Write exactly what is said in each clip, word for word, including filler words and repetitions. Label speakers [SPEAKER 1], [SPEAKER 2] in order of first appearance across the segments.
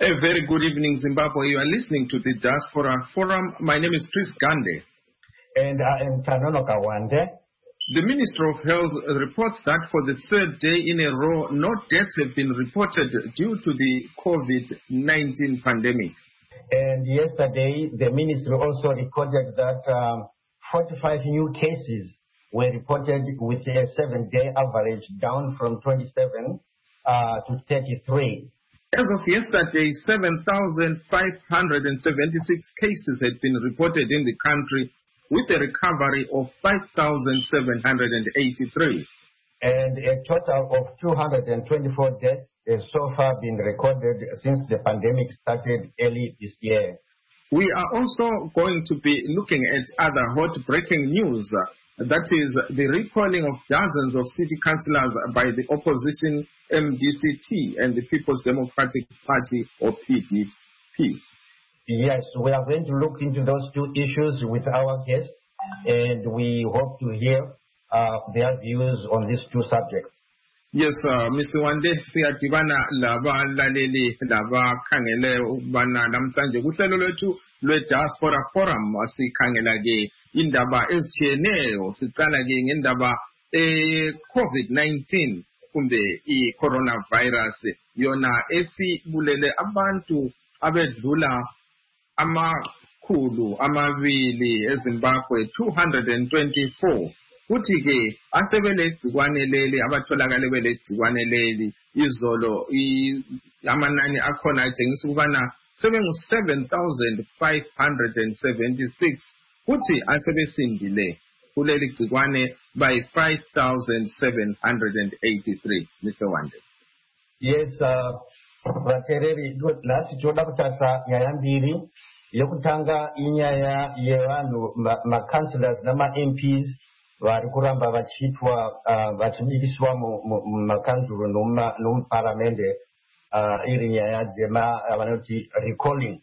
[SPEAKER 1] A very good evening, Zimbabwe. You are listening to the Diaspora Forum. My name is Chris Gande.
[SPEAKER 2] And I am Tanono Kawande.
[SPEAKER 1] The Minister of Health reports that for the third day in a row, no deaths have been reported due to the COVID nineteen pandemic.
[SPEAKER 2] And yesterday, the Ministry also recorded that um, forty-five new cases were reported with a seven-day average down from twenty-seven uh, to thirty-three.
[SPEAKER 1] As of yesterday, seven thousand five hundred seventy-six cases had been reported in the country, with a recovery of five thousand seven hundred eighty-three.
[SPEAKER 2] And a total of two hundred twenty-four deaths has so far been recorded since the pandemic started early this year.
[SPEAKER 1] We are also going to be looking at other hot breaking news. Uh, that is the recalling of dozens of city councillors by the opposition M D C T and the People's Democratic Party, or P D P.
[SPEAKER 2] Yes, we are going to look into those two issues with our guests, and we hope to hear uh, their views on these two subjects.
[SPEAKER 1] Yes, uh, Mister Wande, siyadibana laba laleli laba khangele ubana namhlanje kuhlelo lwethu lwe-Diaspora Forum sikhangela ke indaba ezitshiyeneyo. Siqala ke ngendaba e-COVID nineteen kumbe i-coronavirus yona esibulele abantu abedlula amakhulu amabili eZimbabwe two hundred twenty-four. Kuthi ke asebelegcikwane leli abatholakale belegcikwane leli izolo amanani akhona atshengisa ukubana sebengu seven thousand five hundred seventy-six. Kuthi asebesindile kuleli gcikwane by five thousand seven hundred eighty-three. Mister Wande.
[SPEAKER 2] Yes, uh, vatereri lasi toda kutasa nyaya mbiri yekutanga inyaya yevanhu ma-councillors nama-M Ps vari kuramba vachiitwa vachibikiswa mumakanzuro nomuparamende iri nyaya dzevanoti recalling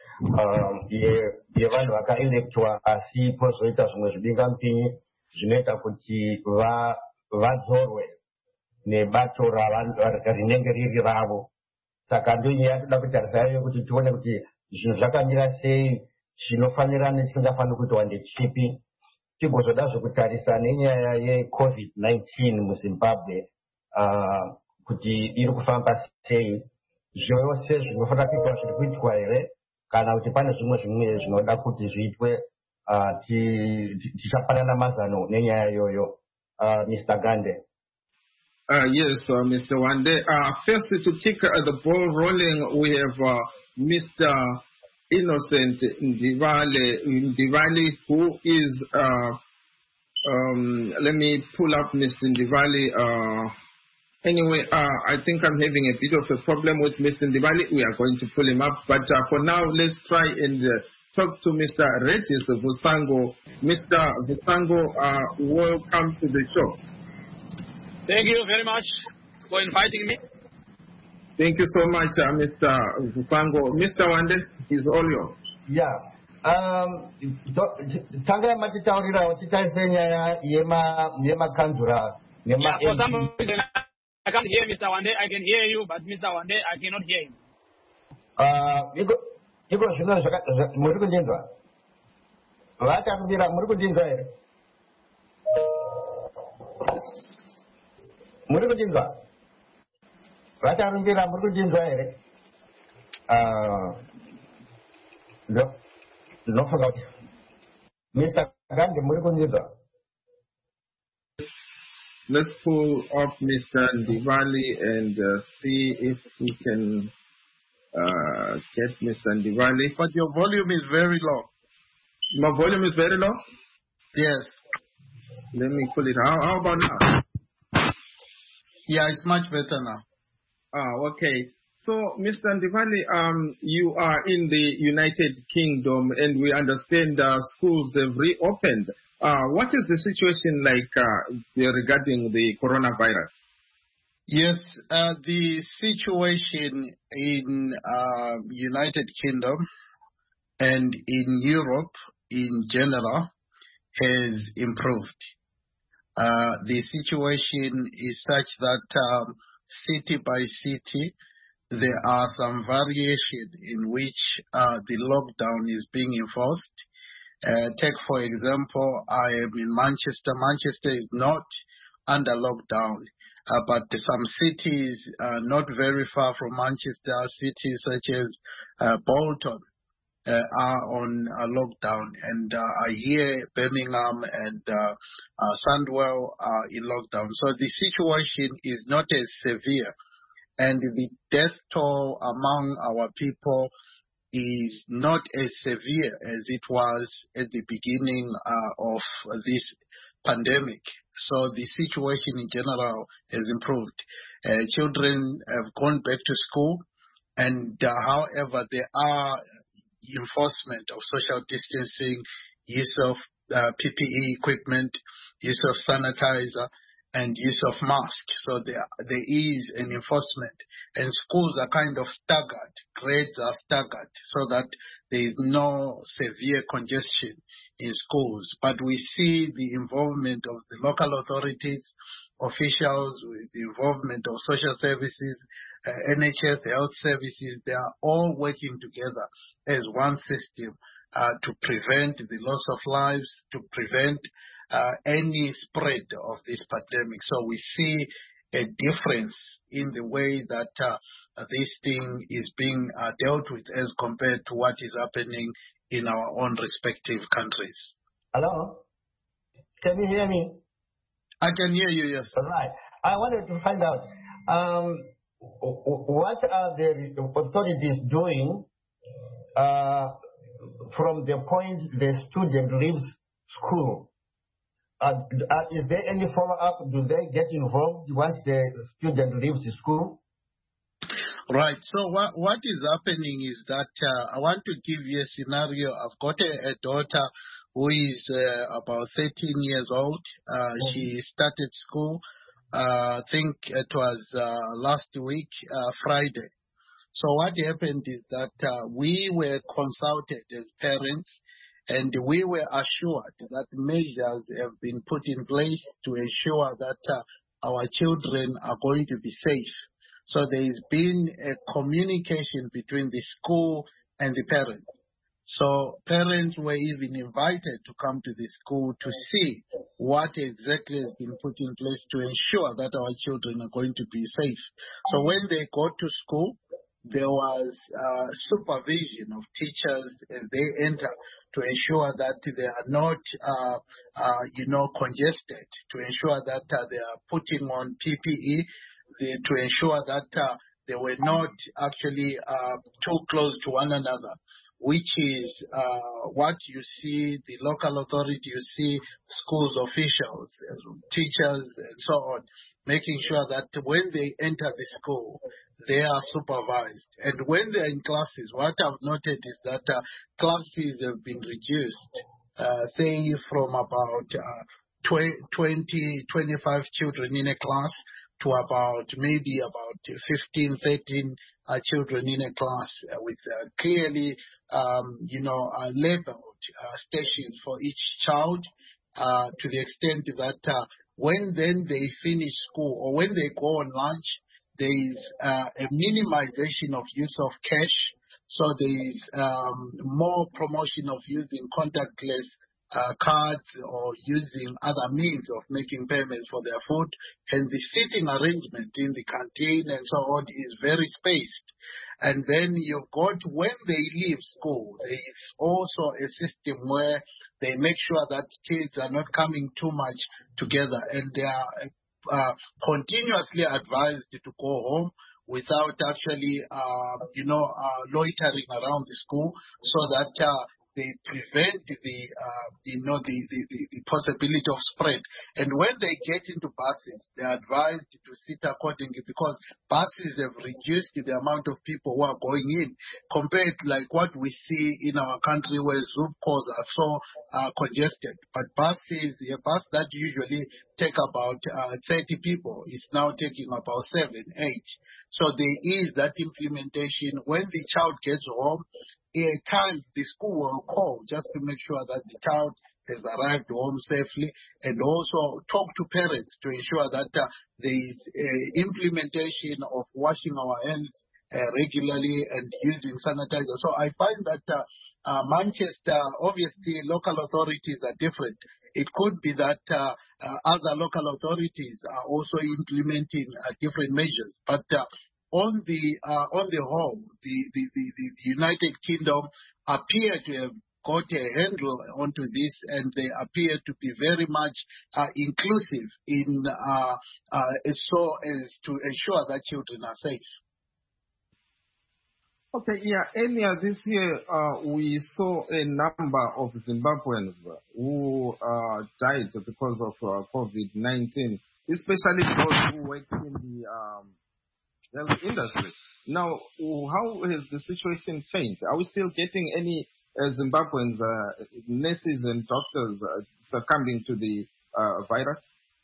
[SPEAKER 2] yevanhu vakaelektwa asi pozoita zvimwe zvibingamupinyi zvinoita kuti vadzorwe nebato rinenge riri ravo. Saka ndonyaya toda kutarisa yokuti tione kuti zvinhu zvakamira sei, zvinofanira nechisingafaniri kuitwa ndechipi, tigozodazve kutarisa nenyaya ye-COVID nineteen muZimbabwe uh, kuti iri kufamba sei, zvose zvinofanira kuitwa zviri kuitwa here kana kuti pane zvimwe zvimwe zvinoda kuti zviitwe. Tichapanana mazano nenyaya iyoyo. Mister Gande.
[SPEAKER 1] Uh, yes, uh, Mister Wande. Uh, first, to kick uh, the ball rolling, we have uh, Mister Innocent Ndivale, Ndivale, who is, uh, um, let me pull up Mister Ndivale. Uh, anyway, uh, I think I'm having a bit of a problem with Mister Ndivale. We are going to pull him up. But uh, for now, let's try and uh, talk to Mister Regis Vusango. Mister Vusango, uh, welcome to the show.
[SPEAKER 3] Thank you very much for inviting me.
[SPEAKER 1] Thank you so much, uh, Mister Vusango. Mister Wande, is all yours.
[SPEAKER 2] Yeah. Um, tanga matitaurira titaise nyaya yema yema kanzura
[SPEAKER 3] yema. For some reason I can't hear Mister Wande. I can hear you, but Mister Wande I cannot hear him.
[SPEAKER 2] Uh, iko iko shino muri kunjinzwa. Vacha kumbira muri kunjinzwa here. Muri kunjinzwa. Vacha kumbira muri kunjinzwa here. Uh, no, no forgot. Mister Gande, muri kunjinzwa.
[SPEAKER 1] Let's pull up Mister Ndivale and uh, see if we can uh, get Mister Ndivale.
[SPEAKER 4] But your volume is very low.
[SPEAKER 1] My volume is very low?
[SPEAKER 4] Yes.
[SPEAKER 1] Let me pull it. How, how about now?
[SPEAKER 4] Yeah, it's much better now.
[SPEAKER 1] Ah, okay. So, Mister Ndivale, um, you are in the United Kingdom, and we understand uh, schools have reopened. Uh, what is the situation like uh, regarding the coronavirus?
[SPEAKER 4] Yes, uh, the situation in uh, United Kingdom and in Europe in general has improved. Uh, the situation is such that um, city by city, there are some variation in which uh, the lockdown is being enforced. Uh, take, for example, I am in Manchester. Manchester is not under lockdown, uh, but some cities uh, not very far from Manchester, cities such as uh, Bolton, uh, are on a lockdown. And uh, I hear Birmingham and uh, uh, Sandwell are in lockdown. So the situation is not as severe. And the death toll among our people is not as severe as it was at the beginning uh, of this pandemic. So the situation in general has improved. Uh, children have gone back to school, and uh, however, there are enforcement of social distancing, use of uh, P P E equipment, use of sanitizer, and use of masks. So there, there is an enforcement, and schools are kind of staggered, grades are staggered, so that there is no severe congestion in schools. But we see the involvement of the local authorities, officials, with the involvement of social services, uh, N H S, health services. They are all working together as one system uh, to prevent the loss of lives, to prevent Uh, any spread of this pandemic. So we see a difference in the way that uh, this thing is being uh, dealt with as compared to what is happening in our own respective countries.
[SPEAKER 2] Hello? Can you hear me?
[SPEAKER 4] I can hear you, yes.
[SPEAKER 2] All right. I wanted to find out, um, what are the authorities doing uh, from the point the student leaves school? Uh, uh, is there any follow-up? Do they get involved once the student leaves the school?
[SPEAKER 4] Right. So what what is happening is that uh, I want to give you a scenario. I've got a, a daughter who is uh, about thirteen years old. Uh, mm-hmm. She started school, uh, I think it was uh, last week, uh, Friday. So what happened is that uh, we were consulted as parents, and we were assured that measures have been put in place to ensure that uh, our children are going to be safe. So there has been a communication between the school and the parents. So parents were even invited to come to the school to see what exactly has been put in place to ensure that our children are going to be safe. So when they go to school, there was uh, supervision of teachers as they enter to ensure that they are not, uh, uh, you know, congested, to ensure that uh, they are putting on P P E, they, to ensure that uh, they were not actually uh, too close to one another, which is uh, what you see the local authority, you see schools officials, teachers, and so on, making sure that when they enter the school, they are supervised. And when they're in classes, what I've noted is that uh, classes have been reduced, uh, say from about uh, twenty, twenty-five children in a class to about maybe about fifteen, thirteen uh, children in a class uh, with uh, clearly, um, you know, uh, labeled uh, stations for each child uh, to the extent that uh, when then they finish school or when they go on lunch, there is uh, a minimization of use of cash. So there is um, more promotion of using contactless uh, cards or using other means of making payments for their food. And the seating arrangement in the canteen and so on is very spaced. And then you've got, when they leave school, there is also a system where they make sure that kids are not coming too much together, and they are uh, continuously advised to go home without actually, uh, you know, uh, loitering around the school, so that uh, they prevent the, uh, you know, the, the, the, the possibility of spread. And when they get into buses, they're advised to sit accordingly, because buses have reduced the amount of people who are going in compared to like what we see in our country where Zoom calls are so uh, congested. But buses, a bus that usually take about uh, thirty people is now taking about seven, eight. So there is that implementation. When the child gets home, at times the school will call just to make sure that the child has arrived home safely, and also talk to parents to ensure that uh, there is uh, implementation of washing our hands uh, regularly and using sanitizer. So I find that uh, uh, Manchester, obviously, local authorities are different. It could be that uh, uh, other local authorities are also implementing uh, different measures, but uh, on the uh, on the whole, the, the, the, the United Kingdom appear to have got a handle onto this, and they appear to be very much uh, inclusive in uh, uh, so as to ensure that children are safe.
[SPEAKER 1] Okay, yeah, earlier this year, uh, we saw a number of Zimbabweans who uh, died because of uh, COVID nineteen, especially those who work in the um, health industry. Now, how has the situation changed? Are we still getting any uh, Zimbabweans, uh, nurses and doctors uh, succumbing to the uh, virus?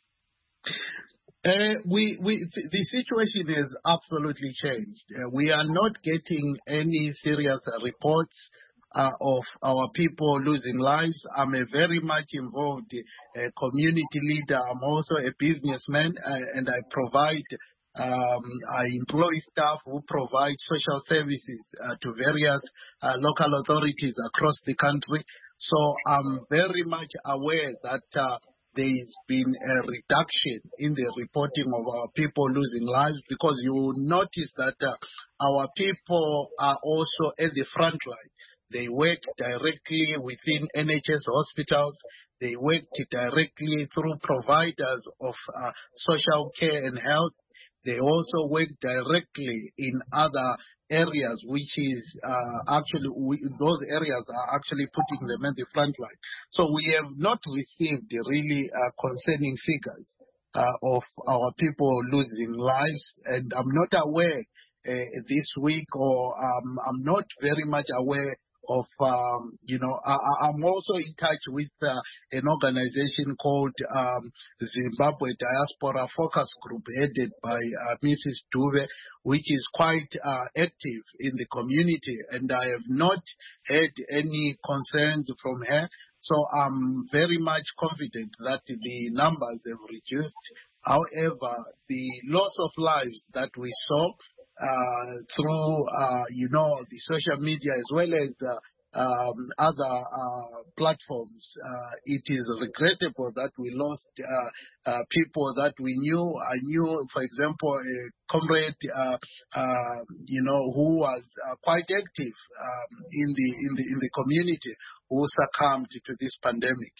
[SPEAKER 4] Uh, we, we, th- the situation has absolutely changed. Uh, we are not getting any serious uh, reports uh, of our people losing lives. I'm a very much involved uh, community leader. I'm also a businessman, uh, and I provide, um, I employ staff who provide social services uh, to various uh, local authorities across the country. So I'm very much aware that uh, there's been a reduction in the reporting of our people losing lives, because you will notice that uh, our people are also at the front line. They work directly within N H S hospitals. They work directly through providers of uh, social care and health. They also work directly in other areas, which is uh, actually, we, those areas are actually putting them in the front line. So we have not received really uh, concerning figures uh, of our people losing lives, and I'm not aware uh, this week, or um, I'm not very much aware of, um, you know, I, I'm also in touch with uh, an organization called um, Zimbabwe Diaspora Focus Group, headed by uh, Missus Dube, which is quite uh, active in the community, and I have not had any concerns from her. So I'm very much confident that the numbers have reduced. However, the loss of lives that we saw Uh, through, uh, you know, the social media as well as uh, um, other uh, platforms, uh, it is regrettable that we lost uh, uh, people that we knew. I knew, for example, a comrade, uh, uh, you know, who was uh, quite active um, in the in the in the community, who succumbed to this pandemic.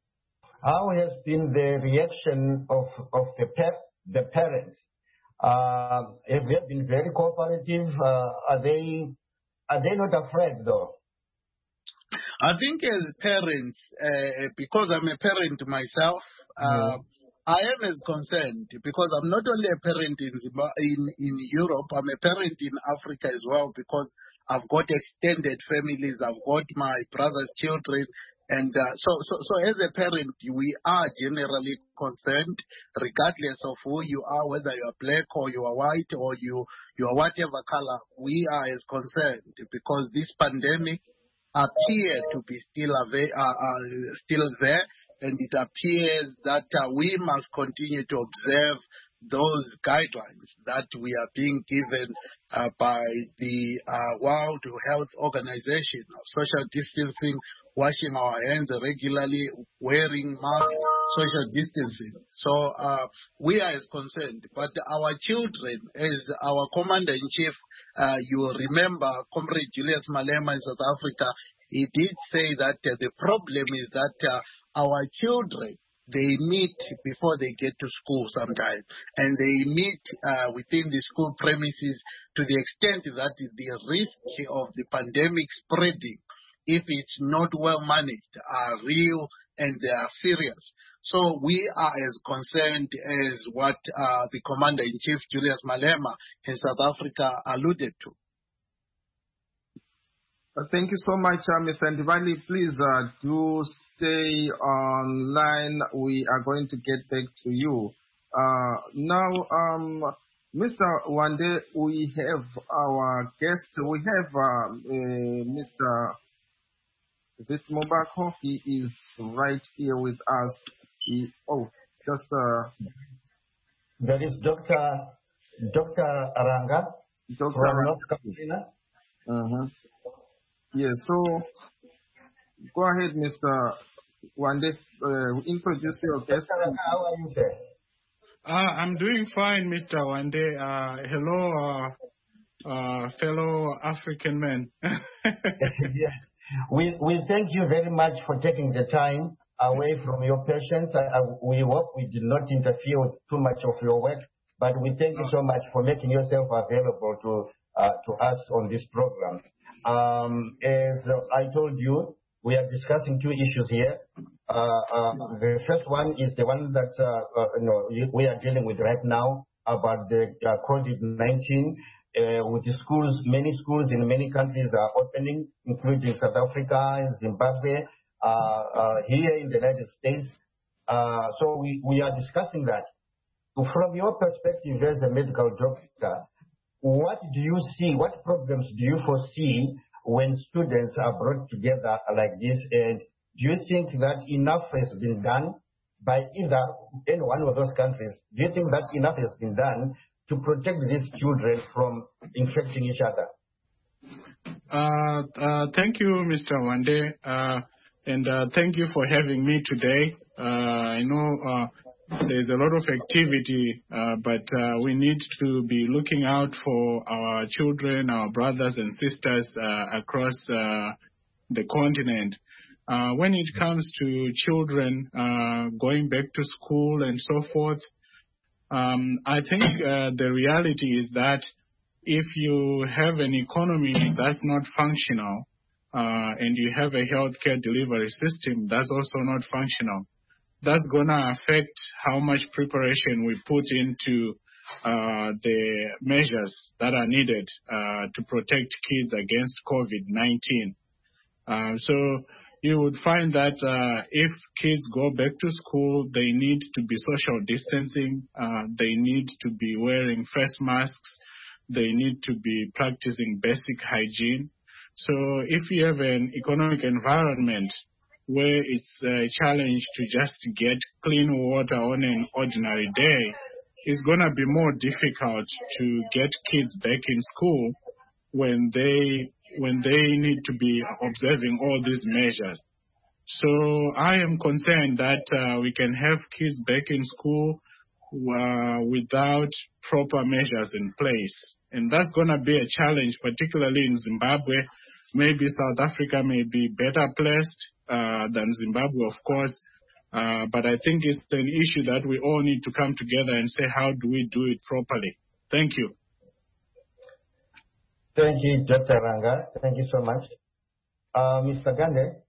[SPEAKER 2] How has been the reaction of of the pa- the parents? Uh, have they been very cooperative? Uh, are they are they not afraid though?
[SPEAKER 4] I think as parents, uh, because I'm a parent myself, uh, mm. I am as concerned, because I'm not only a parent in, in in Europe, I'm a parent in Africa as well, because I've got extended families, I've got my brother's children. And uh, so, so, so as a parent, we are generally concerned, regardless of who you are, whether you are black or you are white or you, you are whatever color, we are as concerned, because this pandemic appears to be still, ava- uh, uh, still there, and it appears that uh, we must continue to observe those guidelines that we are being given uh, by the uh, World Health Organization of social distancing, washing our hands regularly, wearing masks, social distancing. So uh, we are as concerned. But our children, as our Commander-in-Chief, uh, you remember, Comrade Julius Malema in South Africa, he did say that uh, the problem is that uh, our children, they meet before they get to school sometimes, and they meet uh, within the school premises to the extent that the risk of the pandemic spreading, if it's not well managed, are real and they are serious. So we are as concerned as what uh, the Commander-in-Chief, Julius Malema, in South Africa alluded to.
[SPEAKER 1] Uh, thank you so much, uh, Mister Ndivali. Please uh, do stay online. We are going to get back to you. Uh, now, um, Mister Wande, we have our guest. We have uh, uh, Mister Is it Mobako? He is right here with us. He, oh, just... Uh,
[SPEAKER 2] there is Doctor Doctor Aranga.
[SPEAKER 1] Doctor
[SPEAKER 2] From North Carolina.
[SPEAKER 1] Uh-huh. Yes, so go ahead, Mister Wande. Uh, introduce your guest.
[SPEAKER 2] How are you, sir?
[SPEAKER 5] Uh, I'm doing fine, Mister Wande. Uh, hello, uh, uh, fellow African men.
[SPEAKER 2] Yes. We, we thank you very much for taking the time away from your patients. I, I, we hope we did not interfere with too much of your work, but we thank you so much for making yourself available to uh, to us on this program. Um, as I told you, we are discussing two issues here. Uh, uh, the first one is the one that uh, uh, you know, we are dealing with right now about the uh, COVID nineteen. Uh, with the schools, many schools in many countries are opening, including South Africa, Zimbabwe, uh, uh, here in the United States. Uh, so we, we are discussing that. From your perspective as a medical doctor, what do you see, what problems do you foresee when students are brought together like this? And do you think that enough has been done by either any one of those countries? Do you think that enough has been done to protect these children from infecting each other?
[SPEAKER 5] Uh, uh, thank you, Mister Wande, uh, and uh, thank you for having me today. Uh, I know uh, there's a lot of activity, uh, but uh, we need to be looking out for our children, our brothers and sisters uh, across uh, the continent. Uh, when it comes to children uh, going back to school and so forth, Um, I think uh, the reality is that if you have an economy that's not functional uh, and you have a healthcare delivery system that's also not functional, that's going to affect how much preparation we put into uh, the measures that are needed uh, to protect kids against COVID nineteen. Uh, so you would find that uh, if kids go back to school, they need to be social distancing, uh, they need to be wearing face masks, they need to be practicing basic hygiene. So if you have an economic environment where it's a challenge to just get clean water on an ordinary day, it's going to be more difficult to get kids back in school when they when they need to be observing all these measures. So I am concerned that uh, we can have kids back in school uh, without proper measures in place. And that's going to be a challenge, particularly in Zimbabwe. Maybe South Africa may be better placed uh, than Zimbabwe, of course. Uh, but I think it's an issue that we all need to come together and say, how do we do it properly? Thank you.
[SPEAKER 2] Thank you, Doctor Ranga. Thank you so much. Uh, Mister Gande?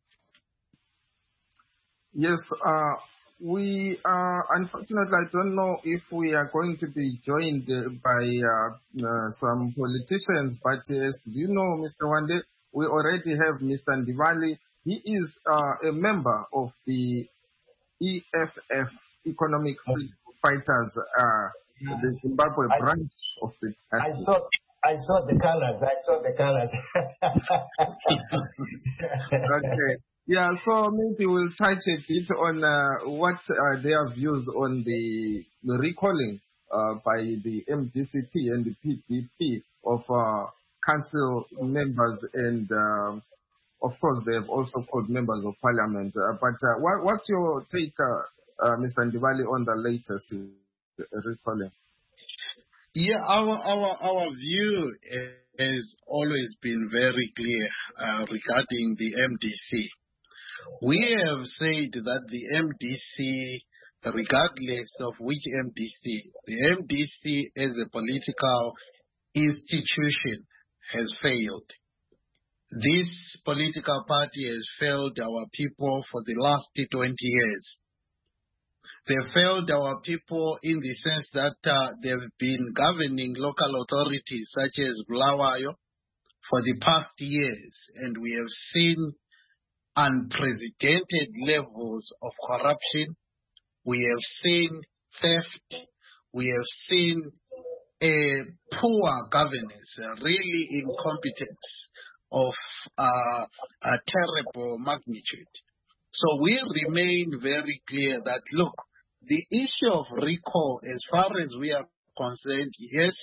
[SPEAKER 1] Yes, uh, we uh, unfortunately, I don't know if we are going to be joined by uh, uh, some politicians, but as you know, Mister Wande, we already have Mister Ndivali. He is uh, a member of the E F F, Economic Fighters, uh, the Zimbabwe
[SPEAKER 2] I,
[SPEAKER 1] branch of the.
[SPEAKER 2] I saw, I saw the colors. I saw the colors.
[SPEAKER 1] Okay. Yeah, so maybe we'll touch a bit on uh, what are their views on the, the recalling uh, by the M D C T and the P D P of uh, council members, and uh, of course they have also called members of parliament. Uh, but uh, what, what's your take, uh, uh, Mister Ndivali, on the latest uh, recalling?
[SPEAKER 4] Yeah, our our our view has always been very clear uh, regarding the M D C. We have said that the M D C, regardless of which M D C, the M D C as a political institution has failed. This political party has failed our people for the last twenty years. They failed our people in the sense that uh, they've been governing local authorities such as Bulawayo for the past years, and we have seen unprecedented levels of corruption. We have seen theft. We have seen a poor governance, a really incompetence of uh, a terrible magnitude. So we remain very clear that, look, the issue of recall, as far as we are concerned, yes,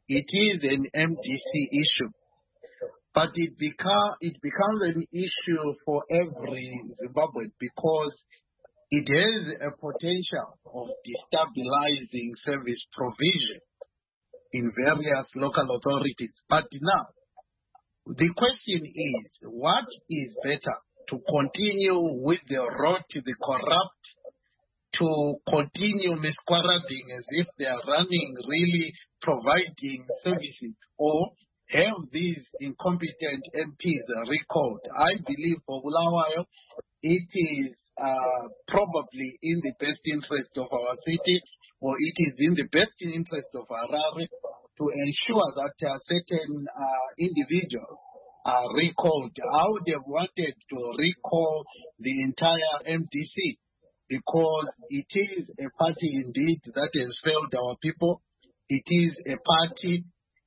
[SPEAKER 4] it is an M D C issue. But it, beca- it becomes an issue for every Zimbabwean because it has a potential of destabilizing service provision in various local authorities. But now, the question is, what is better? To continue with the road to the corrupt, to continue misquarading as if they are running, really providing services, or have these incompetent M Ps recalled? I believe for Bulawayo, it is uh, probably in the best interest of our city, or it is in the best interest of Harare to ensure that uh, certain uh, individuals are recalled. I would have wanted to recall the entire M D C because it is a party indeed that has failed our people. It is a party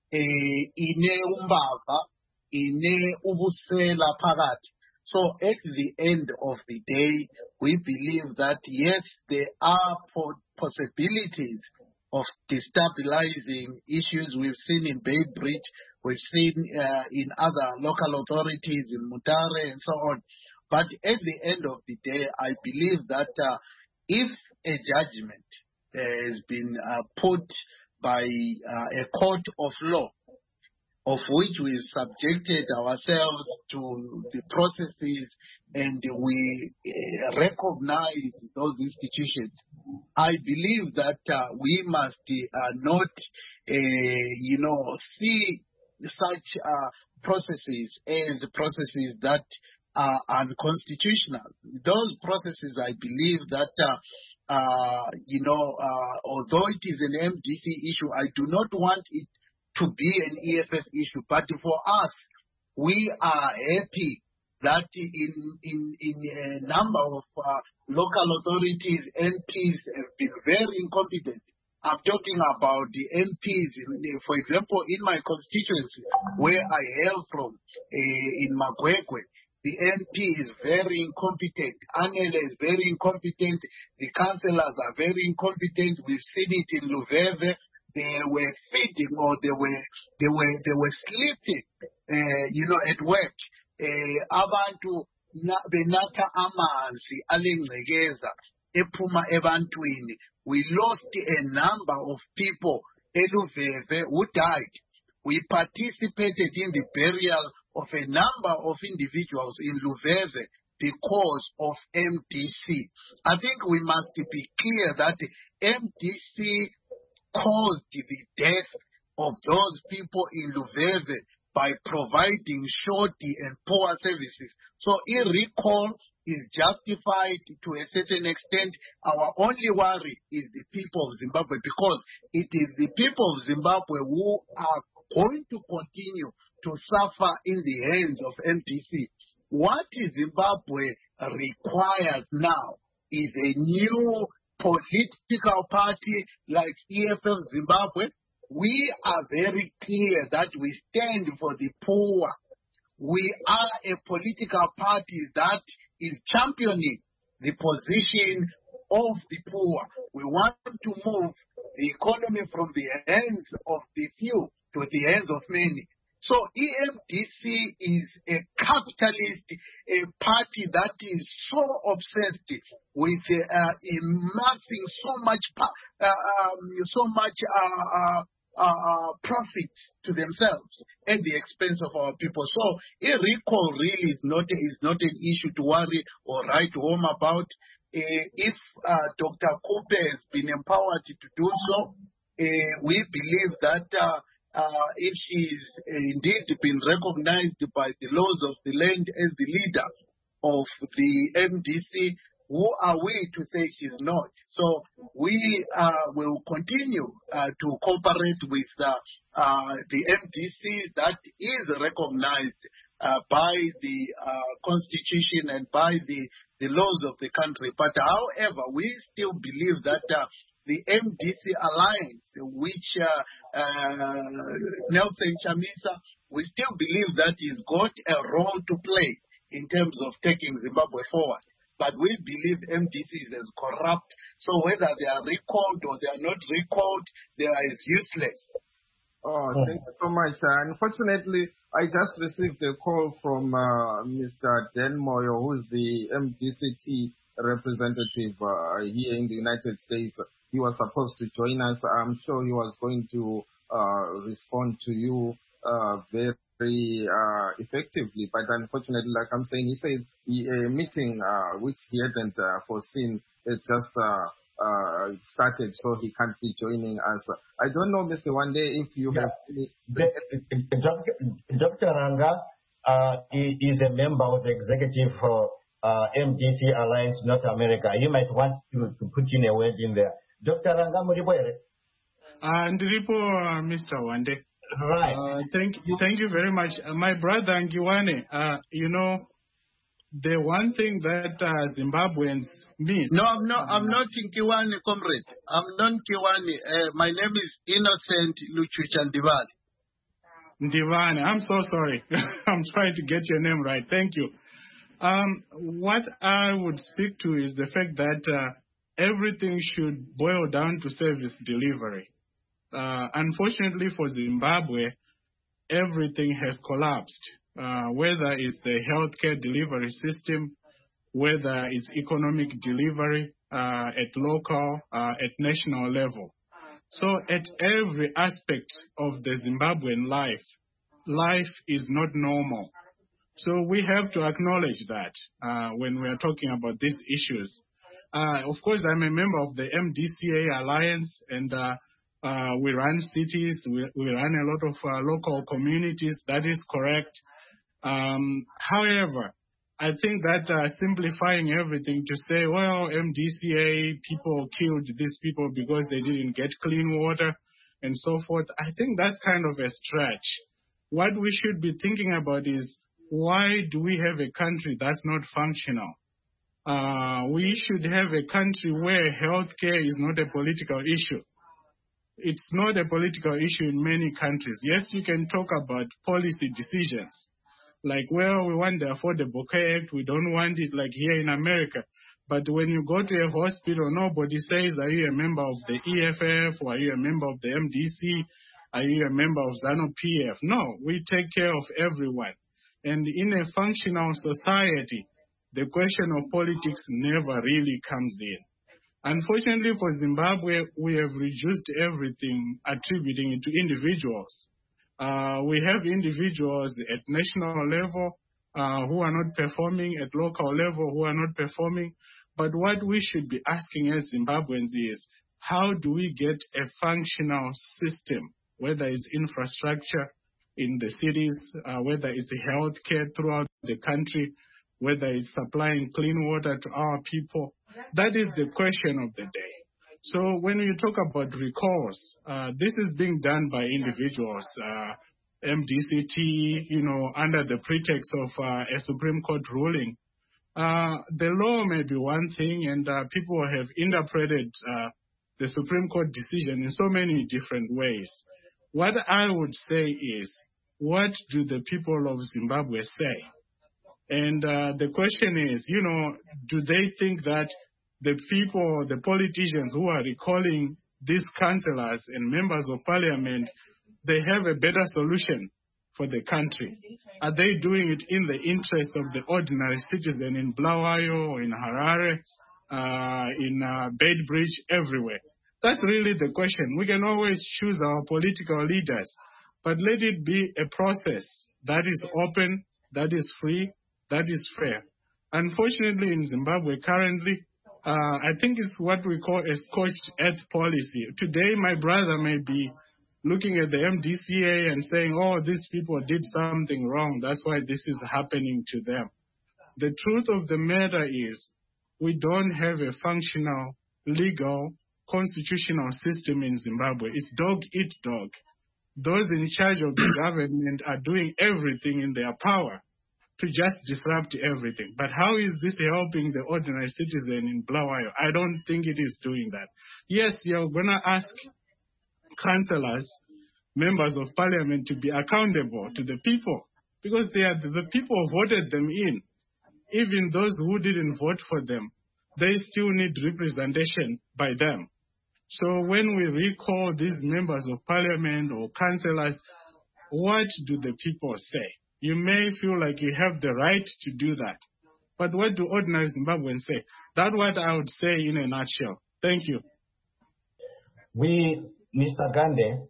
[SPEAKER 4] ine umbava, ine ubusela phakathi. So at the end of the day, we believe that yes, there are po- possibilities of destabilizing issues we've seen in Bay Bridge, we've seen uh, in other local authorities in Mutare and so on. But at the end of the day, I believe that uh, if a judgment uh, has been uh, put by uh, a court of law, of which we've subjected ourselves to the processes and we uh, recognize those institutions, I believe that uh, we must uh, not, uh, you know, see such uh, processes as processes that are unconstitutional. Those processes, I believe that, uh, uh, you know, uh, although it is an M D C issue, I do not want it to be an E F F issue. But for us, we are happy that in in, in a number of uh, local authorities, M Ps have been very incompetent. I'm talking about the M Ps, in, for example, in my constituency, where I hail from, uh, in Magwekwe. The M P is very incompetent. Anele is very incompetent. The councillors are very incompetent. We've seen it in Luveve. They were feeding or they were they were they were sleeping, uh, you know, at work. Abantu benatha amanzi alengcekeza ephuma ebantwini. We lost a number of people eLuveve who died. We participated in the burial of a number of individuals in Luveve because of M D C. I think we must be clear that M D C caused the death of those people in Luveve by providing shoddy and poor services. So e-recall is justified to a certain extent. Our only worry is the people of Zimbabwe, because it is the people of Zimbabwe who are going to continue to suffer in the hands of M D C. What Zimbabwe requires now is a new political party like E F F Zimbabwe. We are very clear that we stand for the poor. We are a political party that is championing the position of the poor. We want to move the economy from the hands of the few to the hands of many. So E M D C is a capitalist, a party that is so obsessed with uh, amassing so much, uh, um, so much uh, uh, uh, profit to themselves at the expense of our people. So a recall really is not is not an issue to worry or write home about. Uh, if uh, Doctor Kupe has been empowered to do so, uh, we believe that. Uh, Uh, if she's indeed been recognized by the laws of the land as the leader of the M D C, who are we to say she's not? So we uh, will continue uh, to cooperate with uh, uh, the M D C that is recognized uh, by the uh, Constitution and by the, the laws of the country. But however, we still believe that uh, the M D C alliance, which uh, uh, Nelson Chamisa, we still believe that he's got a role to play in terms of taking Zimbabwe forward. But we believe M D C is as corrupt, so whether they are recalled or they are not recalled, they are as useless.
[SPEAKER 1] Oh, thank you so much. Uh, unfortunately, I just received a call from uh, Mister Dan Moyo, who's the M D C T representative uh, here in the United States. He was supposed to join us. I'm sure he was going to uh, respond to you uh, very uh, effectively. But unfortunately, like I'm saying, he says he, a meeting uh, which he hadn't uh, foreseen, it just uh, uh, started, so he can't be joining us. I don't know, Mister Wande, if you
[SPEAKER 2] Yeah.
[SPEAKER 1] have any...
[SPEAKER 2] The- Doctor Doctor Ranga uh, i- is a member of the executive for uh, M D C Alliance North America. You might want to, to put in a word in there. Doctor Ranga Muriboere.
[SPEAKER 5] Uh, Ndiripo, uh, Mister Wande.
[SPEAKER 2] Right.
[SPEAKER 5] Uh, thank, thank you very much. Uh, my brother Ngiwane, uh, you know, the one thing that uh, Zimbabweans miss.
[SPEAKER 4] No, I'm not. I'm not Nkiwane, comrade. I'm not Nkiwane. Uh, my name is Innocent Luchuchandivali.
[SPEAKER 5] Ndivane, I'm so sorry. I'm trying to get your name right. Thank you. Um, what I would speak to is the fact that uh, everything should boil down to service delivery. Uh, unfortunately for Zimbabwe, everything has collapsed, uh, whether it's the healthcare delivery system, whether it's economic delivery uh, at local, uh, at national level. So at every aspect of the Zimbabwean life, life is not normal. So we have to acknowledge that uh, when we are talking about these issues. Uh, of course, I'm a member of the M D C A Alliance, and uh, uh, we run cities, we, we run a lot of uh, local communities. That is correct. Um, however, I think that uh, simplifying everything to say, well, M D C A people killed these people because they didn't get clean water and so forth, I think that's kind of a stretch. What we should be thinking about is, why do we have a country that's not functional? Uh, we should have a country where healthcare is not a political issue. It's not a political issue in many countries. Yes, you can talk about policy decisions. Like, well, we want the Affordable Care Act. We don't want it like here in America. But when you go to a hospital, nobody says, are you a member of the E F F? Or are you a member of the M D C? Are you a member of ZANU-P F? No, we take care of everyone. And in a functional society, the question of politics never really comes in. Unfortunately for Zimbabwe, we have reduced everything, attributing it to individuals. Uh, we have individuals at national level uh, who are not performing, at local level who are not performing. But what we should be asking as Zimbabweans is, how do we get a functional system, whether it's infrastructure in the cities, uh, whether it's healthcare throughout the country, whether it's supplying clean water to our people? That is the question of the day. So when you talk about recalls, uh, this is being done by individuals, uh, M D C T, you know, under the pretext of uh, a Supreme Court ruling. Uh, the law may be one thing, and uh, people have interpreted uh, the Supreme Court decision in so many different ways. What I would say is, what do the people of Zimbabwe say? And uh, the question is, you know, do they think that the people, the politicians who are recalling these councillors and members of parliament, they have a better solution for the country? Are they doing it in the interest of the ordinary citizen in Bulawayo or in Harare, uh, in uh, Bedbridge, everywhere? That's really the question. We can always choose our political leaders, but let it be a process that is open, that is free, that is fair. Unfortunately, in Zimbabwe currently, uh, I think it's what we call a scorched earth policy. Today, my brother may be looking at the M D C A and saying, oh, these people did something wrong. That's why this is happening to them. The truth of the matter is, we don't have a functional, legal, constitutional system in Zimbabwe. It's dog eat dog. Those in charge of the government are doing everything in their power to just disrupt everything. But how is this helping the ordinary citizen in Bulawayo? I don't think it is doing that. Yes, you're going to ask councillors, members of parliament, to be accountable to the people, because they are the people who voted them in. Even those who didn't vote for them, they still need representation by them. So when we recall these members of parliament or councillors, what do the people say? You may feel like you have the right to do that. But what do ordinary Zimbabweans say? That's what I would say in a nutshell. Thank you.
[SPEAKER 2] We, Mister Gande,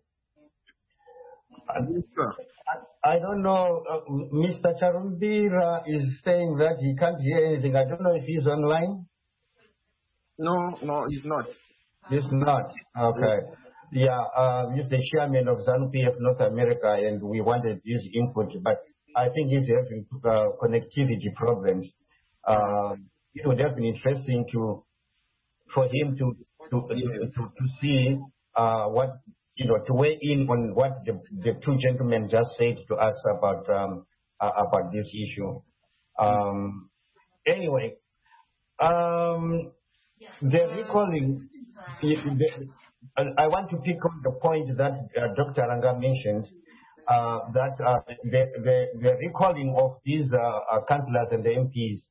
[SPEAKER 1] Yes, sir.
[SPEAKER 2] I, I don't know, uh, Mister Charumbira is saying that he can't hear anything. I don't know if he's online.
[SPEAKER 1] No, no, it's not.
[SPEAKER 2] He's not. Okay. Yeah, uh, he's the chairman of ZANU P F North America, and we wanted his input, but I think he's having uh, connectivity problems. Uh, it would have been interesting to for him to to to, to, to see uh, what you know to weigh in on what the, the two gentlemen just said to us about um, uh, about this issue. Um, anyway, um, the recalling. The, I want to pick up the point that uh, Doctor Ranga mentioned. Uh, that uh, the, the the recalling of these uh, uh, councillors and the M Ps.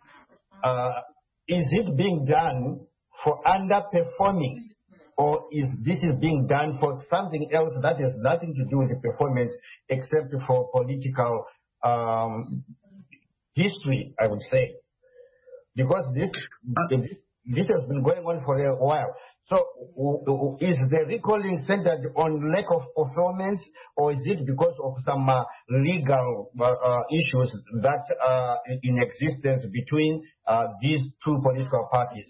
[SPEAKER 2] Uh, is it being done for underperforming, or is this is being done for something else that has nothing to do with the performance except for political um, history, I would say, because this this, this has been going on for a while. So is the recalling centered on lack of performance, or is it because of some uh, legal uh, uh, issues that are in existence between uh, these two political parties?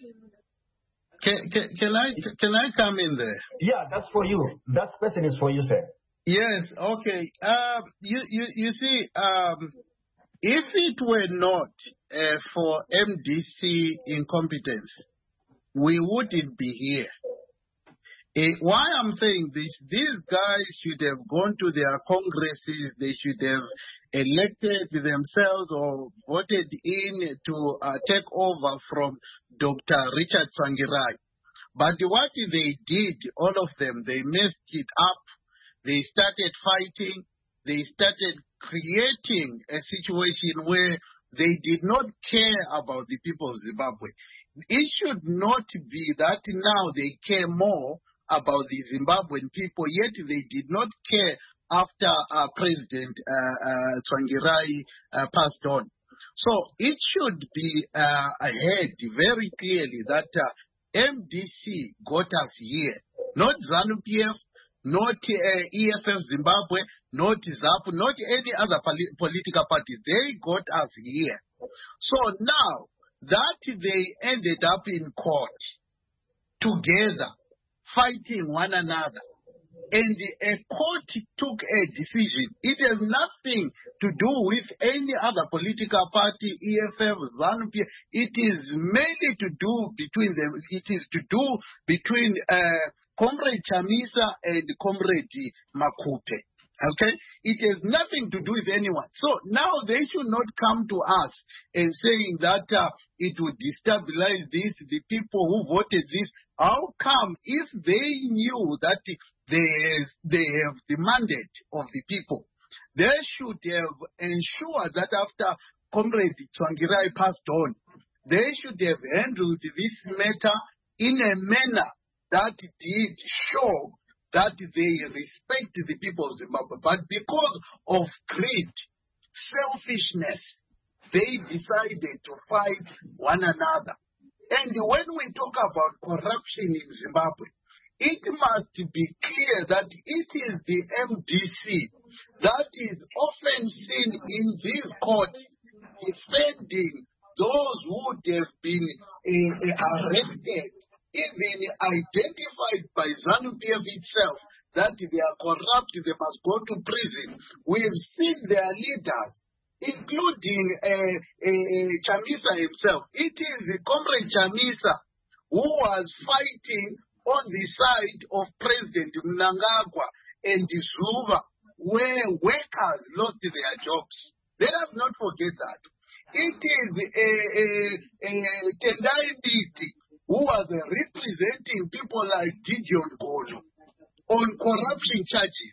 [SPEAKER 4] Can, can, can I can I come in there?
[SPEAKER 2] Yeah, that's for you. That question is for you, sir.
[SPEAKER 4] Yes. Okay. Um, you you you see, um, if it were not uh, for M D C incompetence, we wouldn't be here. Uh, why I'm saying this, these guys should have gone to their congresses, they should have elected themselves or voted in to uh, take over from Doctor Richard Tsvangirai. But what they did, all of them, they messed it up. They started fighting. They started creating a situation where they did not care about the people of Zimbabwe. It should not be that now they care more about the Zimbabwean people, yet they did not care after uh, President uh, uh, Tsvangirai uh, passed on. So it should be uh, ahead very clearly that uh, M D C got us here, not ZANU P F, not uh, E F F Zimbabwe, not ZAPU, not any other poli- political parties. They got us here. So now that they ended up in court together, fighting one another, and a court took a decision. It has nothing to do with any other political party, E F F, ZANU P F. It is mainly to do between them. It is to do between uh, Comrade Chamisa and Comrade Makupe. Okay? It has nothing to do with anyone. So now they should not come to us and saying that uh, it would destabilize this, the people who voted this. How come if they knew that they, they have the mandate of the people, they should have ensured that after Comrade Tsvangirai passed on, they should have handled this matter in a manner that did show that they respect the people of Zimbabwe. But because of greed, selfishness, they decided to fight one another. And when we talk about corruption in Zimbabwe, it must be clear that it is the M D C that is often seen in these courts defending those who would have been uh, arrested, even identified by ZANU P F itself, that they are corrupt, they must go to prison. We have seen their leaders, including uh, uh, Chamisa himself. It is Comrade Chamisa who was fighting on the side of President Mnangagwa and Zuma, where workers lost their jobs. Let us not forget that. It is uh, uh, uh, Tendai Biti who was uh, representing people like Gideon Golo on corruption charges.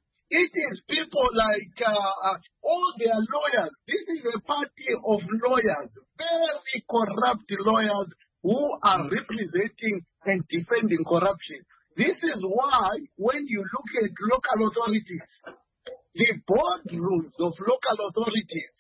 [SPEAKER 4] It is people like uh, uh, all their lawyers. This is a party of lawyers, very corrupt lawyers, who are representing and defending corruption. This is why when you look at local authorities, the boardrooms of local authorities,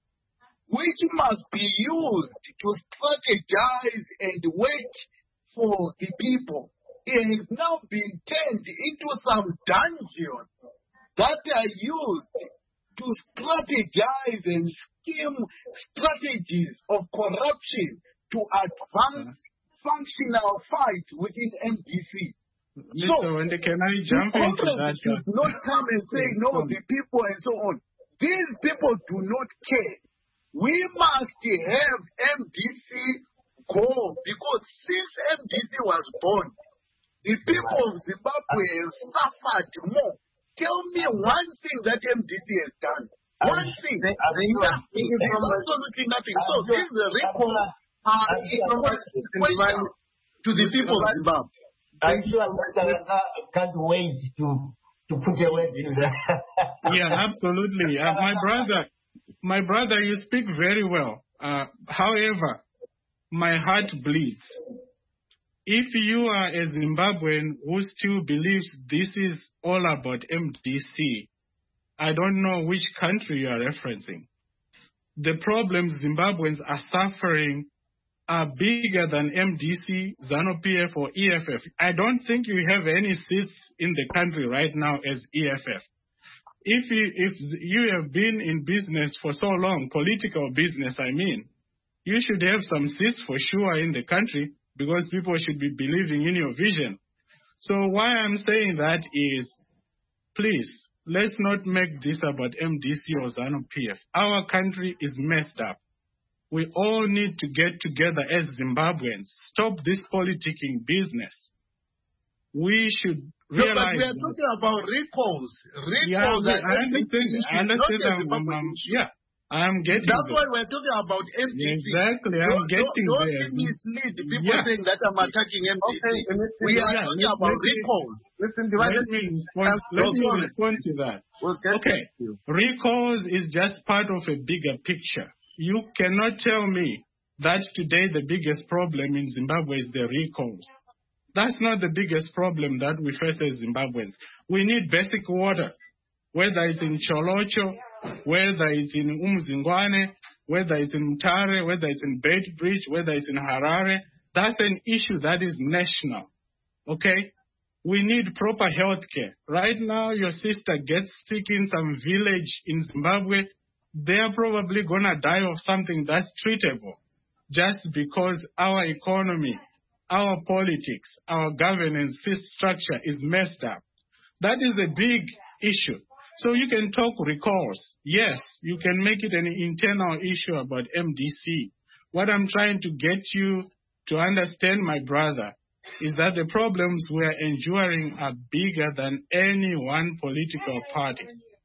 [SPEAKER 4] which must be used to strategize and work for the people, it has now been turned into some dungeons that are used to strategize and scheme strategies of corruption to advance functional fight within M D C.
[SPEAKER 5] Mister
[SPEAKER 4] So,
[SPEAKER 5] Wende, can I jump into
[SPEAKER 4] Congress
[SPEAKER 5] that?
[SPEAKER 4] should not come and say, no, the people and so on. These people do not care. We must have M D C go, because since M D C was born, the people of Zimbabwe have suffered more. Tell me one thing that M D C has done. One thing. Nothing. Absolutely nothing. So these reforms are inconsequential to the people of Zimbabwe.
[SPEAKER 2] I'm sure Mister can't wait to to put a word in there.
[SPEAKER 5] Yeah, absolutely. Uh, my brother, my brother, you speak very well. Uh, however, my heart bleeds. If you are a Zimbabwean who still believes this is all about M D C, I don't know which country you are referencing. The problems Zimbabweans are suffering are bigger than M D C, ZANU-P F, or E F F. I don't think you have any seats in the country right now as E F F. If you, if you have been in business for so long, political business, I mean, you should have some seats for sure in the country, because people should be believing in your vision. So why I'm saying that is, please, let's not make this about M D C or ZANU-P F. Our country is messed up. We all need to get together as Zimbabweans. Stop this politicking business. We should realize...
[SPEAKER 4] No, but we are talking about recalls. Recalls
[SPEAKER 5] yeah,
[SPEAKER 4] that
[SPEAKER 5] I understand. I understand. I'm, I'm, yeah, I'm getting
[SPEAKER 4] That's
[SPEAKER 5] there.
[SPEAKER 4] why we're talking about M D C.
[SPEAKER 5] Exactly, I'm
[SPEAKER 4] don't,
[SPEAKER 5] getting
[SPEAKER 4] don't,
[SPEAKER 5] there.
[SPEAKER 4] Don't mislead people
[SPEAKER 5] yeah.
[SPEAKER 4] saying that I'm attacking M D C.
[SPEAKER 1] Okay,
[SPEAKER 4] we are
[SPEAKER 5] yeah,
[SPEAKER 4] talking about recalls.
[SPEAKER 1] Listen,
[SPEAKER 5] let me respond, let me respond to that.
[SPEAKER 1] We'll
[SPEAKER 5] okay, recalls is just part of a bigger picture. You cannot tell me that today the biggest problem in Zimbabwe is the recalls. That's not the biggest problem that we face as Zimbabweans. We need basic water, whether it's in Cholocho, whether it's in Umzingwane, whether it's in Mutare, whether it's in Bedbridge, whether it's in Harare. That's an issue that is national, okay? We need proper health care. Right now, your sister gets sick in some village in Zimbabwe. They're probably going to die of something that's treatable just because our economy, our politics, our governance structure is messed up. That is a big issue. So you can talk recalls. Yes, you can make it an internal issue about M D C. What I'm trying to get you to understand, my brother, is that the problems we are enduring are bigger than any one political party.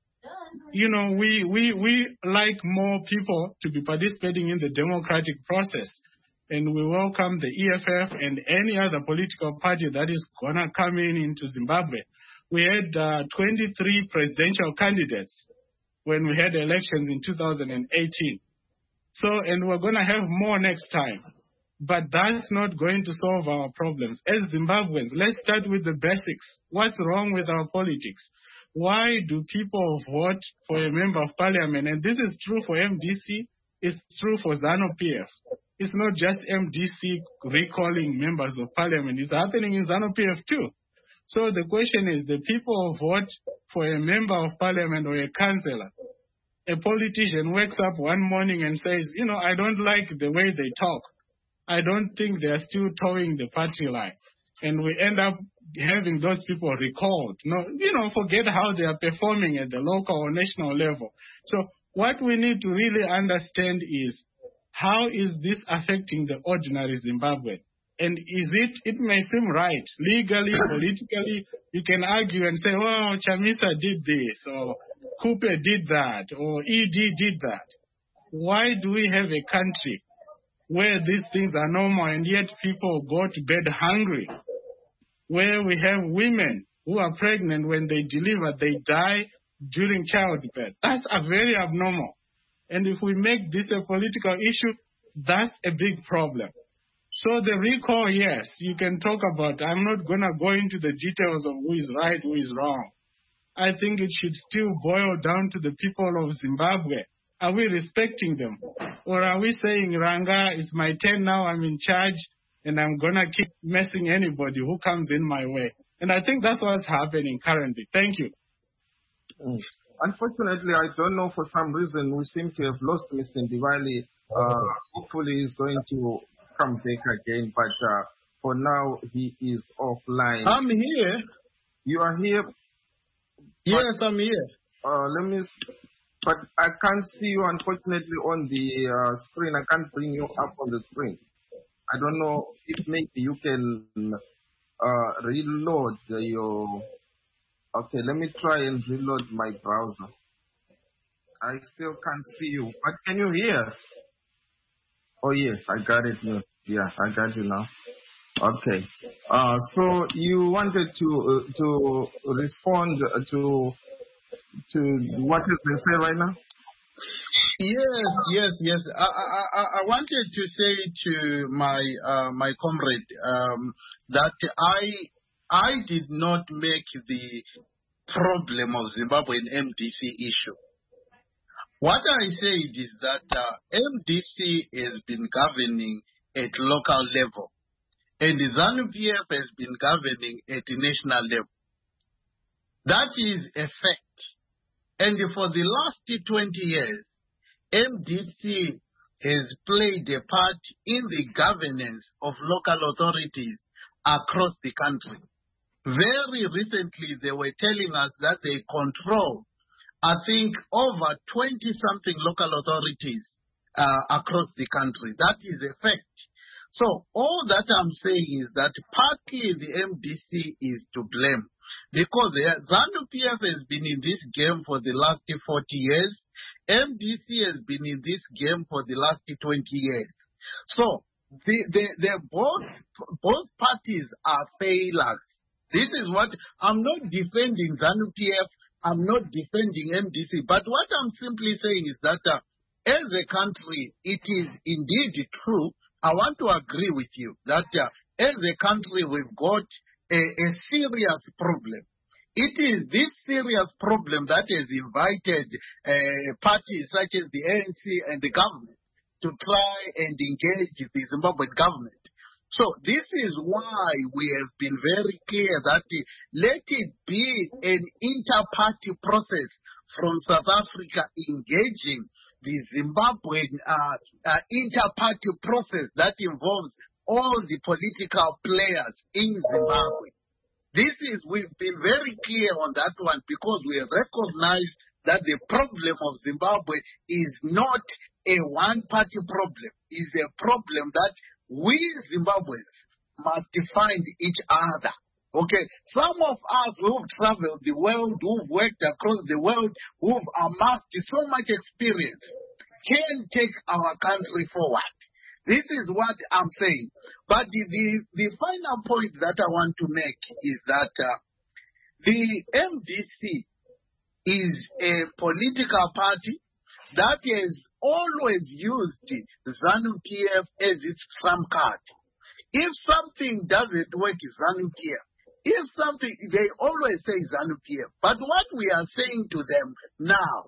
[SPEAKER 5] You know, we, we, we like more people to be participating in the democratic process. And we welcome the E F F and any other political party that is going to come in into Zimbabwe. We had uh, twenty-three presidential candidates when we had elections in two thousand eighteen. So, and we're going to have more next time. But that's not going to solve our problems. As Zimbabweans, let's start with the basics. What's wrong with our politics? Why do people vote for a member of parliament? And this is true for M D C. It's true for ZANU-P F. It's not just M D C recalling members of parliament. It's happening in ZANU-P F too. So the question is, the people who vote for a member of parliament or a councillor, a politician wakes up one morning and says, you know, I don't like the way they talk. I don't think they're still towing the party line. And we end up having those people recalled. No, you know, forget how they are performing at the local or national level. So what we need to really understand is, how is this affecting the ordinary Zimbabwean? And is it, it may seem right, legally, politically, you can argue and say, oh, Chamisa did this, or Cooper did that, or E D did that. Why do we have a country where these things are normal and yet people go to bed hungry? Where we have women who are pregnant, when they deliver, they die during childbirth. That's a very abnormal. And if we make this a political issue, that's a big problem. So the recall, yes, you can talk about. I'm not going to go into the details of who is right, who is wrong. I think it should still boil down to the people of Zimbabwe. Are we respecting them? Or are we saying, Ranga, it's my turn now, I'm in charge, and I'm going to keep messing anybody who comes in my way? And I think that's what's happening currently. Thank you.
[SPEAKER 1] Mm. Unfortunately, I don't know, for some reason, we seem to have lost Mister Ndivali. Uh, hopefully he's going to come back again, but uh, for now, he is offline.
[SPEAKER 4] I'm here.
[SPEAKER 1] You are here?
[SPEAKER 4] Yes, I'm here.
[SPEAKER 1] Uh, let me, s- but I can't see you, unfortunately, on the uh, screen. I can't bring you up on the screen. I don't know if maybe you can uh, reload your. Okay, let me try and reload my browser. I still can't see you, but can you hear us? Oh yes, I got it now. Yeah, I got you now. Okay. Uh, so you wanted to uh, to respond to to what has been said right now?
[SPEAKER 4] Yes, yes, yes. I, I, I I wanted to say to my uh, my comrade um, that I I did not make the problem of Zimbabwean M D C issue. What I said is that uh, M D C has been governing at local level, and the ZANU-P F has been governing at the national level. That is a fact. And for the last twenty years, M D C has played a part in the governance of local authorities across the country. Very recently, they were telling us that they control, I think, over twenty-something local authorities uh, across the country. That is a fact. So all that I'm saying is that partly the M D C is to blame, because uh, ZANU-P F has been in this game for the last forty years. M D C has been in this game for the last twenty years. So the, the, the both, both parties are failures. This is what, I'm not defending ZANU-P F, I'm not defending M D C, but what I'm simply saying is that uh, as a country, it is indeed true. I want to agree with you that uh, as a country, we've got a, a serious problem. It is this serious problem that has invited uh, parties such as the A N C and the government to try and engage the Zimbabwean government. So this is why we have been very clear that uh, let it be an inter-party process from South Africa engaging the Zimbabwean uh, uh, inter-party process that involves all the political players in Zimbabwe. This is, we've been very clear on that one because we have recognized that the problem of Zimbabwe is not a one-party problem. It's a problem that we Zimbabweans must find each other. Okay, some of us who've traveled the world, who've worked across the world, who've amassed so much experience, can take our country forward. This is what I'm saying. But the, the, the final point that I want to make is that uh, the M D C is a political party that has always used ZANU-P F as its trump card. If something doesn't work, ZANU-P F. If something, they always say ZANU-P F. But what we are saying to them now,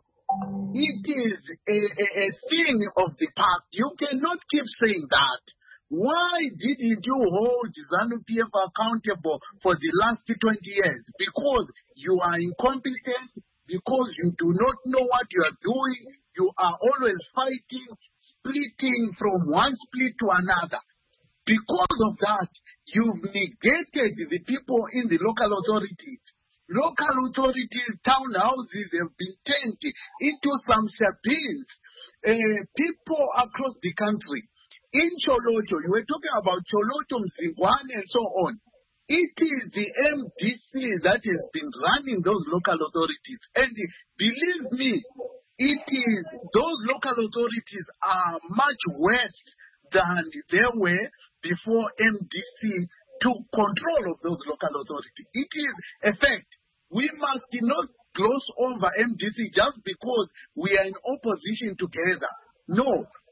[SPEAKER 4] it is a, a, a thing of the past. You cannot keep saying that. Why didn't you hold ZANU-P F accountable for the last twenty years? Because you are incompetent, because you do not know what you are doing. You are always fighting, splitting from one split to another. Because of that, you've negated the people in the local authorities. Local authorities, townhouses have been turned into some shabins. Uh, people across the country. In Choloto, you were talking about Choloto, Mzingwane, and so on. It is the M D C that has been running those local authorities. And believe me, it is, those local authorities are much worse than they were before M D C took control of those local authorities. It is a fact. We must not gloss over M D C just because we are in opposition together. No,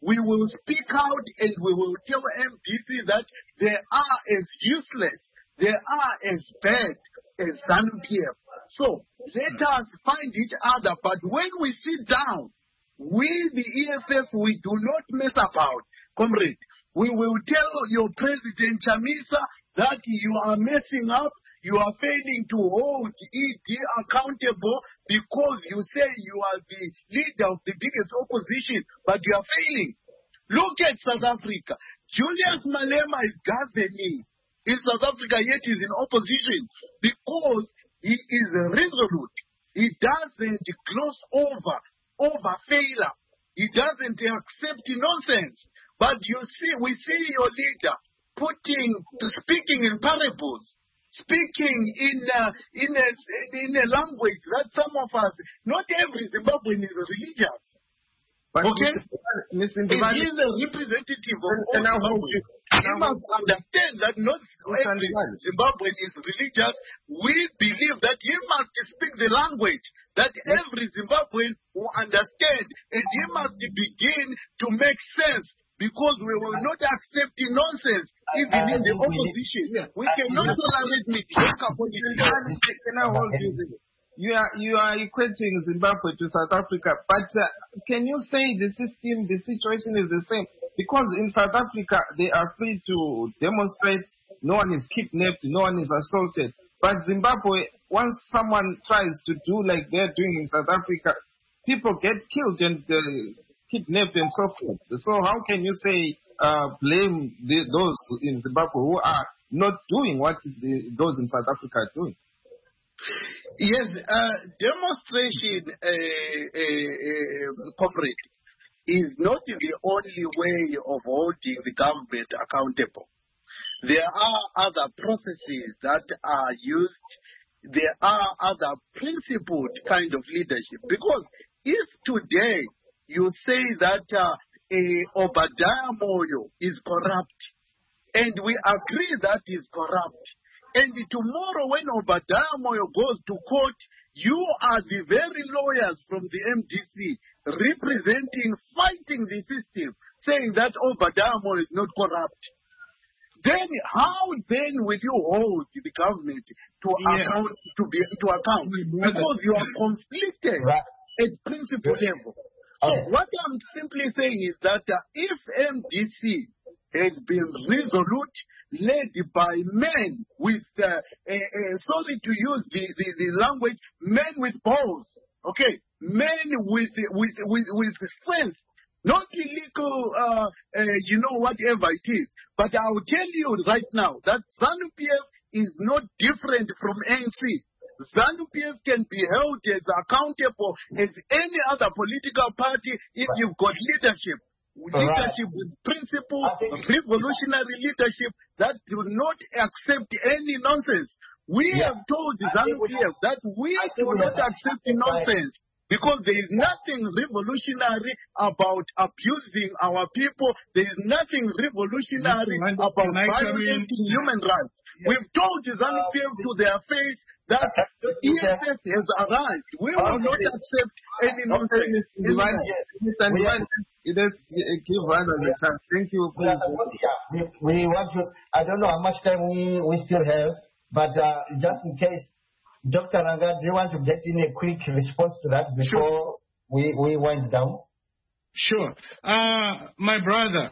[SPEAKER 4] we will speak out and we will tell M D C that they are as useless, they are as bad as ZANU-P F. So let us find each other, but when we sit down, we, the E F F, we do not mess about, comrade. We will tell your President Chamisa that you are messing up, you are failing to hold E D accountable because you say you are the leader of the biggest opposition, but you are failing. Look at South Africa. Julius Malema is governing in South Africa, yet is in opposition because he is resolute. He doesn't gloss over, over failure. He doesn't accept nonsense. But you see, we see your leader putting, speaking in parables, speaking in a, in a, in a language that some of us, not every Zimbabwean is religious.
[SPEAKER 1] But
[SPEAKER 4] okay?
[SPEAKER 1] Mister
[SPEAKER 4] He is a representative of all Zimbabweans. He must understand that not every Zimbabwean is religious. We believe that he must speak the language that every Zimbabwean will understand, and he must begin to make sense. Because we will not accept the nonsense, even in the opposition. Yeah. We cannot tolerate mediocre politics.
[SPEAKER 1] Can I hold you there? You are, you are equating Zimbabwe to South Africa, but uh, can you say the system, the situation is the same? Because in South Africa, they are free to demonstrate, no one is kidnapped, no one is assaulted. But Zimbabwe, once someone tries to do like they're doing in South Africa, people get killed and uh, kidnapped and so forth. So how can you say uh, blame the, those in Zimbabwe who are not doing what the, those in South Africa are doing?
[SPEAKER 4] Yes, uh, demonstration, uh, uh, uh, comrade, is not the only way of holding the government accountable. There are other processes that are used. There are other principled kind of leadership. Because if today you say that uh, uh, Obadiah Moyo is corrupt, and we agree that is corrupt, and tomorrow when Obadiah Moyo goes to court, you are the very lawyers from the M D C representing, fighting the system, saying that Obadiah Moyo is not corrupt. Then how then will you hold the government to yeah. account to be to account? Because you are conflicted right. at principle level. So okay. what I'm simply saying is that uh, if M D C has been resolute, led by men with, uh, uh, uh, sorry to use the, the, the language, men with balls, okay, men with with with, with strength, not illegal, uh, uh, you know, whatever it is. But I will tell you right now that ZANU-P F is not different from A N C. ZANU-P F can be held as accountable as any other political party if you've got leadership. Leadership with principle, revolutionary leadership that do not accept any nonsense. We yeah. have told ZANU-P F that we do not accept nonsense. Because there is nothing revolutionary about abusing our people. There is nothing revolutionary about violating human rights. Yeah. We've told ZANU-P F to their face that E F F has arrived. We will not accept any nonsense.
[SPEAKER 1] Mister Ndwani, let's give one of the chance. Thank you.
[SPEAKER 2] We, we want to, I don't know how much time we, we still have, but uh, just in case, Doctor Nanga, do you want to get in a quick response to that before sure. we, we wind down?
[SPEAKER 5] Sure. Uh, my brother,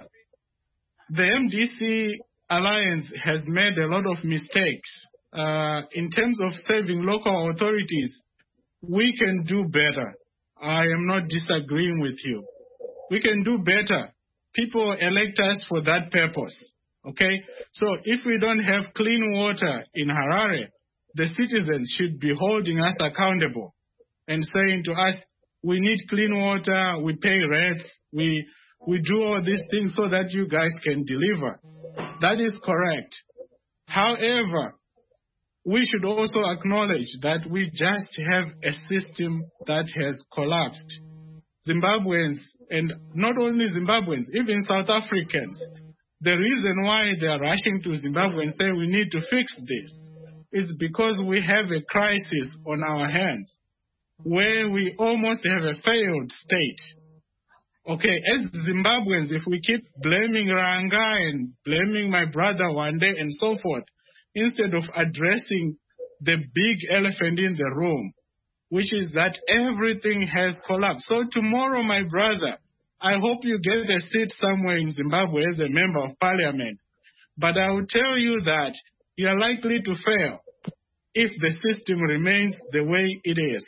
[SPEAKER 5] the M D C Alliance has made a lot of mistakes. Uh, in terms of serving local authorities, we can do better. I am not disagreeing with you. We can do better. People elect us for that purpose. Okay? So if we don't have clean water in Harare, the citizens should be holding us accountable and saying to us, we need clean water, we pay rates, we we do all these things so that you guys can deliver. That is correct. However, we should also acknowledge that we just have a system that has collapsed. Zimbabweans, and not only Zimbabweans, even South Africans, the reason why they are rushing to Zimbabwe and say we need to fix this is because we have a crisis on our hands where we almost have a failed state. Okay, as Zimbabweans, if we keep blaming Ranga and blaming my brother one day and so forth, instead of addressing the big elephant in the room, which is that everything has collapsed. So tomorrow, my brother, I hope you get a seat somewhere in Zimbabwe as a member of parliament. But I will tell you that you are likely to fail if the system remains the way it is.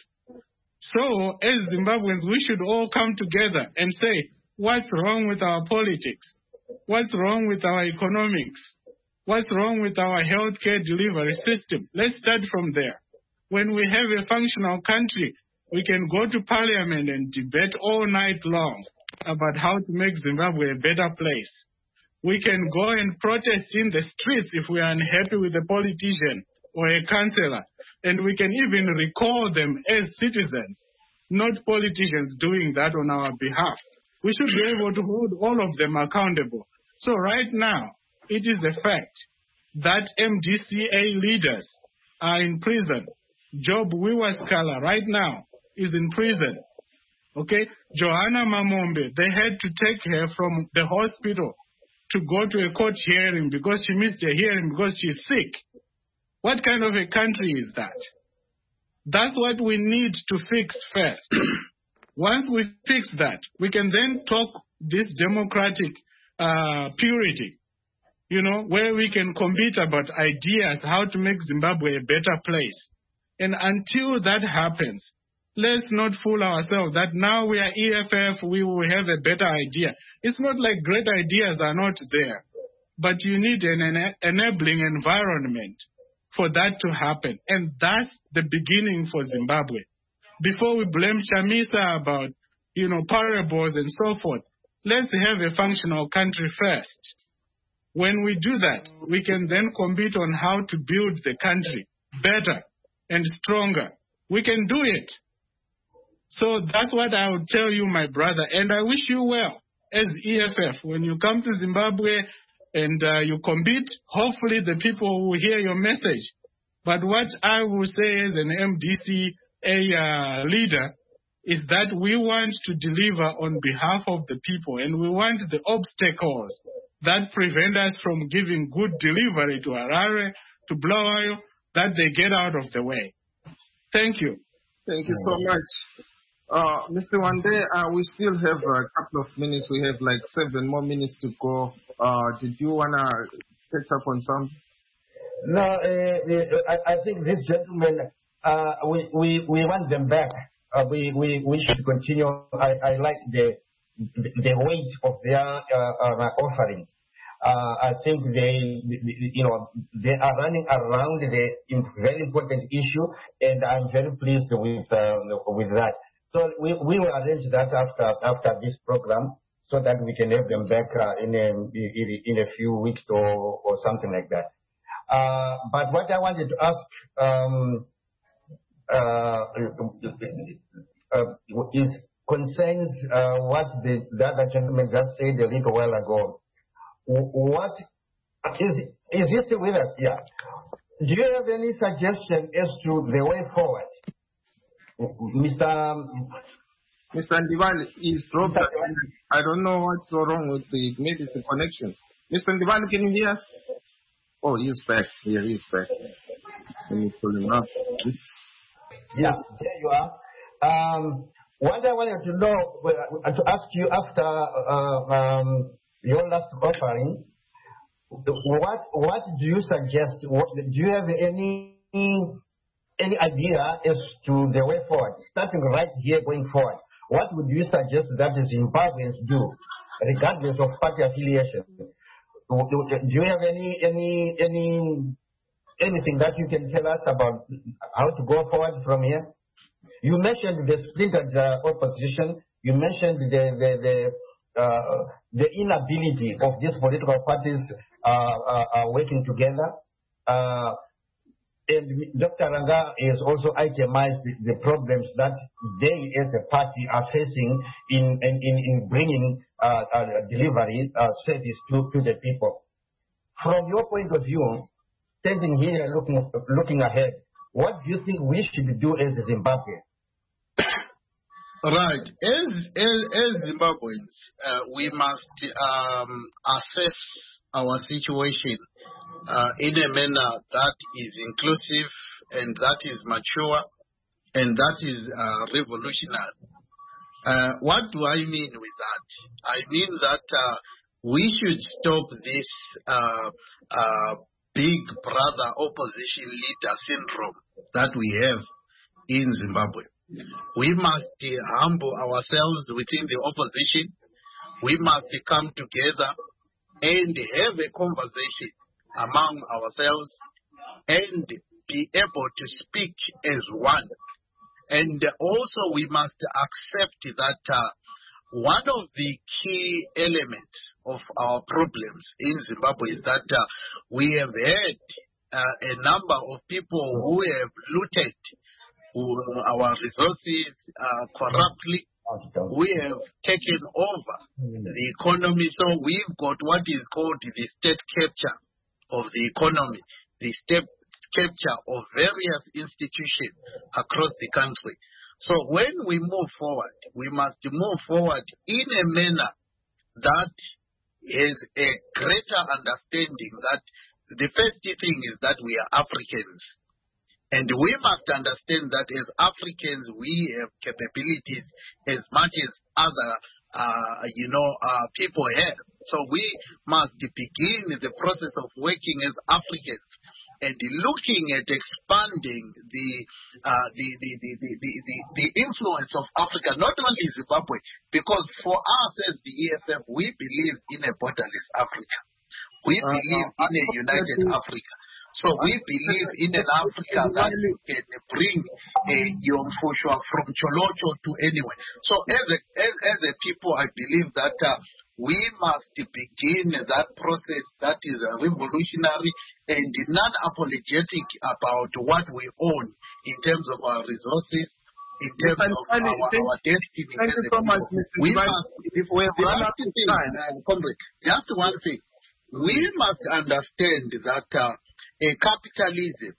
[SPEAKER 5] So, as Zimbabweans, we should all come together and say, what's wrong with our politics? What's wrong with our economics? What's wrong with our healthcare delivery system? Let's start from there. When we have a functional country, we can go to parliament and debate all night long about how to make Zimbabwe a better place. We can go and protest in the streets if we are unhappy with a politician or a councillor, and we can even recall them as citizens, not politicians doing that on our behalf. We should be able to hold all of them accountable. So right now, it is a fact that M D C A leaders are in prison. Job Wiwaskala right now is in prison. Okay? Johanna Mamombe, they had to take her from the hospital to go to a court hearing because she missed a hearing because she's sick. What kind of a country is that? That's what we need to fix first. Once we fix that, we can then talk this democratic uh, purity, you know, where we can compete about ideas, how to make Zimbabwe a better place. And until that happens, let's not fool ourselves that now we are E F F, we will have a better idea. It's not like great ideas are not there, but you need an ena- enabling environment for that to happen. And that's the beginning for Zimbabwe. Before we blame Chamisa about, you know, parables and so forth, let's have a functional country first. When we do that, we can then compete on how to build the country better and stronger. We can do it. So that's what I would tell you, my brother. And I wish you well as E F F. When you come to Zimbabwe and uh, you compete, hopefully the people will hear your message. But what I will say as an M D C A uh, leader is that we want to deliver on behalf of the people, and we want the obstacles that prevent us from giving good delivery to Harare, to Bulawayo, that they get out of the way. Thank you.
[SPEAKER 1] Thank you so much. Uh, Mister Wande, uh, we still have a couple of minutes. We have like seven more minutes to go. Uh, did you want to catch up on some?
[SPEAKER 2] No, uh, I, I think these gentlemen, uh, we, we, we want them back. Uh, we, we, we should continue. I, I like the, the, the weight of their uh, uh, offerings. Uh, I think they, you know, they are running around the very important issue, and I'm very pleased with uh, with that. So we, we will arrange that after after this program, so that we can have them back uh, in a in a few weeks or or something like that. Uh, but what I wanted to ask um, uh, uh, is concerns uh, what the, the other gentleman just said a little while ago. What is is this with us? Yeah. Do you have any suggestion as to the way forward, Mister
[SPEAKER 1] Mister Ndivali is dropped. I don't know what's wrong with the maybe it's the connection. Mister Ndivali, can you hear us? Oh, he's back. Yeah, he's back. Let me pull him up.
[SPEAKER 2] Yeah, there you are. Um, what I wanted to know, uh, to ask you after uh, um, your last offering, what what do you suggest? What, do you have any any idea as to the way forward, starting right here going forward? What would you suggest that the Zimbabweans do, regardless of party affiliation? Do, do, do you have any any any anything that you can tell us about how to go forward from here? You mentioned the splintered uh, opposition. You mentioned the the the, uh, the inability of these political parties uh, uh, uh, working together. Uh, and Doctor Ranga has also itemized the, the problems that they as a party are facing in in, in bringing uh, uh, delivery uh, service to, to the people. From your point of view, standing here looking looking ahead, what do you think we should do as Zimbabwe?
[SPEAKER 4] Right. As, as, as Zimbabweans, uh, we must um, assess our situation uh, in a manner that is inclusive and that is mature and that is uh, revolutionary. Uh, what do I mean with that? I mean that uh, we should stop this uh, uh, big brother opposition leader syndrome that we have in Zimbabwe. We must uh, humble ourselves within the opposition. We must come together and have a conversation among ourselves and be able to speak as one. And also we must accept that uh, one of the key elements of our problems in Zimbabwe is that uh, we have had uh, a number of people who have looted our resources uh, corruptly. We have taken over the economy. So we've got what is called the state capture of the economy, the state capture of various institutions across the country. So when we move forward, we must move forward in a manner that has a greater understanding that the first thing is that we are Africans. And we must understand that as Africans, we have capabilities as much as other, uh, you know, uh, people have. So we must begin the process of working as Africans and looking at expanding the, uh, the, the, the, the, the, the, the influence of Africa, not only Zimbabwe, because for us as the E F F, we believe in a borderless Africa. We uh, believe uh, in a united Africa. So we believe in an Africa that can bring a Yom Foshua from Cholocho to anywhere. So as a, as, as a people, I believe that uh, we must begin that process that is revolutionary and non-apologetic about what we own in terms of our resources, in terms of our, our destiny.
[SPEAKER 1] Thank you so much, Mister
[SPEAKER 4] We must, if we have last thing, uh, comrade, just one thing. We must understand that uh, a capitalism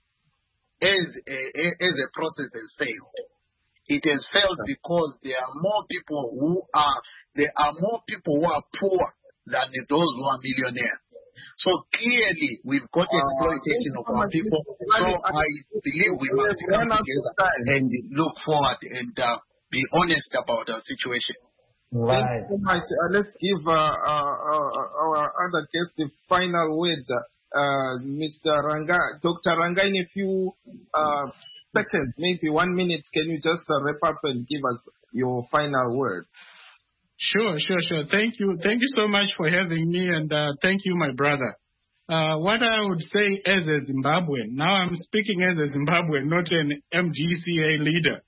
[SPEAKER 4] as a, as a process has failed. It has failed because there are more people who are there are more people who are poor than those who are millionaires. So clearly we've got exploitation uh, of our people. So I believe we must come together and look forward and uh, be honest about our situation.
[SPEAKER 1] Right. Thank you so much. Uh, let's give uh, uh, uh, our other guest the final word. Uh, Mister Ranga, Doctor Ranga, in a few uh, seconds, maybe one minute, can you just uh, wrap up and give us your final word?
[SPEAKER 5] Sure, sure, sure. Thank you. Thank you so much for having me, and uh, thank you, my brother. Uh, what I would say as a Zimbabwean, now I'm speaking as a Zimbabwean, not an M G C A leader.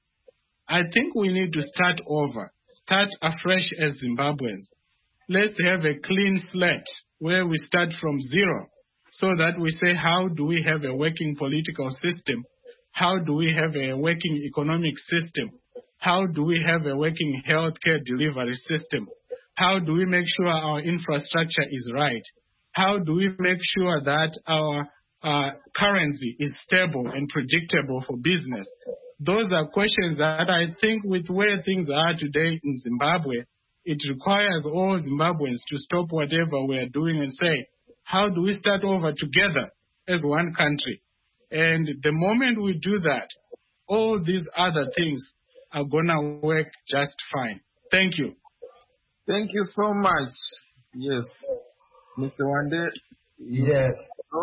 [SPEAKER 5] I think we need to start over, start afresh as Zimbabweans. Let's have a clean slate where we start from zero. So that we say, how do we have a working political system? How do we have a working economic system? How do we have a working healthcare delivery system? How do we make sure our infrastructure is right? How do we make sure that our uh, currency is stable and predictable for business? Those are questions that I think with where things are today in Zimbabwe, it requires all Zimbabweans to stop whatever we are doing and say, how do we start over together as one country? And the moment we do that, all these other things are going to work just fine. Thank you.
[SPEAKER 1] Thank you so much. Yes. Mister Wande?
[SPEAKER 2] Yes.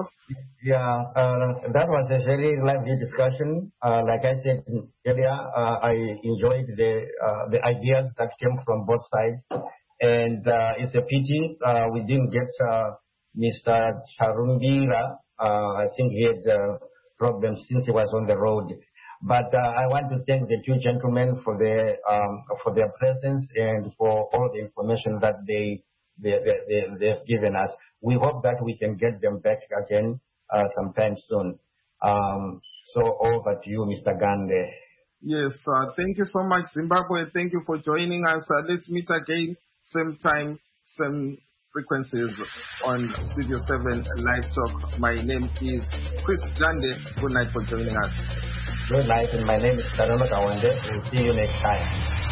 [SPEAKER 2] Yeah, uh, that was a very lively discussion. Uh, like I said earlier, uh, I enjoyed the, uh, the ideas that came from both sides. And uh, it's a pity uh, we didn't get... Uh, Mister Charumbira, uh, I think he had uh, problems since he was on the road. But uh, I want to thank the two gentlemen for their um, for their presence and for all the information that they they, they, they they've given us. We hope that we can get them back again uh, sometime soon. Um, so over to you, Mister Gande.
[SPEAKER 1] Yes, uh, thank you so much, Zimbabwe. Thank you for joining us. Uh, let's meet again, same time, same frequencies on Studio seven Live Talk. My name is Chris Gande. Good night for joining us.
[SPEAKER 2] Good night, and my name is Tarana Kawande. We'll see you next time.